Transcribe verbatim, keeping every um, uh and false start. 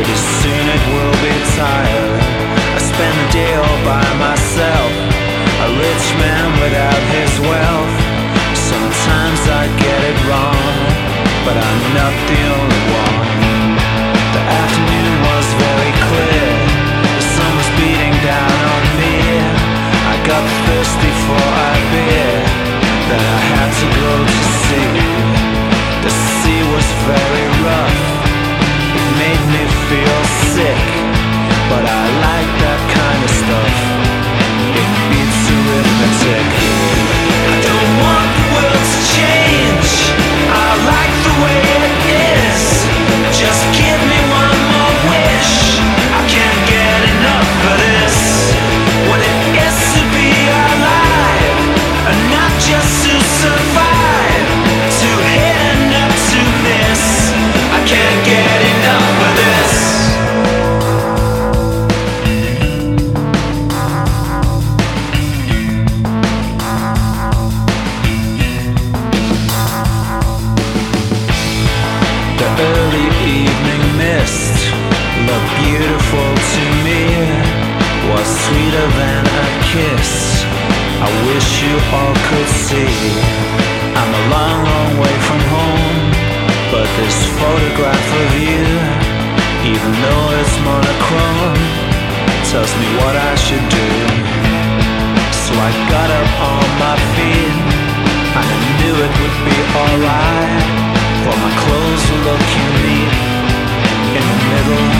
Pretty soon it will be tired. I spend the day all by myself, a rich man without his wealth. Sometimes I get it wrong, but I'm not the only one. The afternoon was very clear, the sun was beating down on me. I got thirsty for a beer, then I had to go to sea. The sea was very rough, it made me feel sick, but I like that kind of stuff. It beats arithmetic. I don't want the world to change, I like the way it is. Just give me one more wish, I can't get enough of this. What it is to be alive, and not just to survive, to hit and not to miss. I can't get enough of this. The early evening mist looked beautiful to me, was sweeter than a kiss. I wish you all could see. I'm a long, long way from home, but this photograph of you, even though it's monochrome, tells me what I should do. So I got up on my feet, and I knew it would be alright, for my clothes were looking neat in the middle